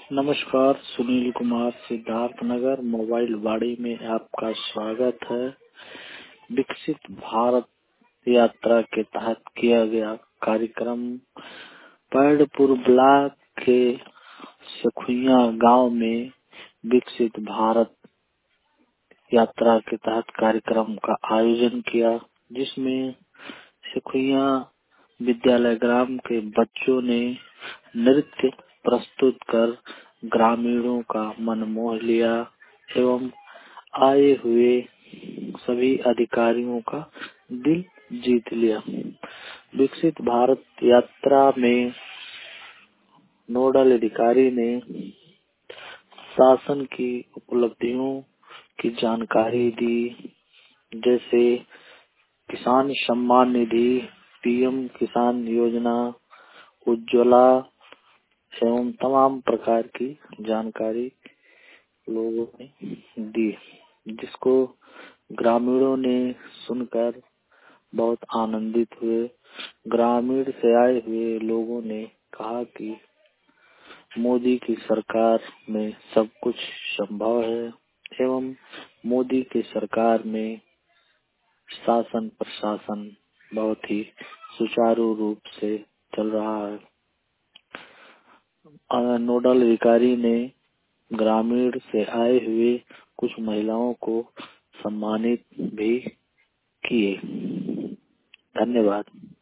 नमस्कार, सुनील कुमार, सिद्धार्थ नगर मोबाइल वाड़ी में आपका स्वागत है। विकसित भारत यात्रा के तहत किया गया कार्यक्रम पैड़पुर ब्लॉक के सखुइया गांव में विकसित भारत यात्रा के तहत कार्यक्रम का आयोजन किया, जिसमें सखुइया विद्यालय ग्राम के बच्चों ने नृत्य प्रस्तुत कर ग्रामीणों का मन मोह लिया एवं आए हुए सभी अधिकारियों का दिल जीत लिया। विकसित भारत यात्रा में नोडल अधिकारी ने शासन की उपलब्धियों की जानकारी दी, जैसे किसान सम्मान निधि, पीएम किसान योजना, उज्ज्वला एवं तमाम प्रकार की जानकारी लोगों ने दी, जिसको ग्रामीणों ने सुनकर बहुत आनंदित हुए। ग्रामीण से आए हुए लोगों ने कहा कि मोदी की सरकार में सब कुछ संभव है एवं मोदी की सरकार में शासन प्रशासन बहुत ही सुचारू रूप से चल रहा है। नोडल अधिकारी ने ग्रामीण से आए हुए कुछ महिलाओं को सम्मानित भी किए। धन्यवाद।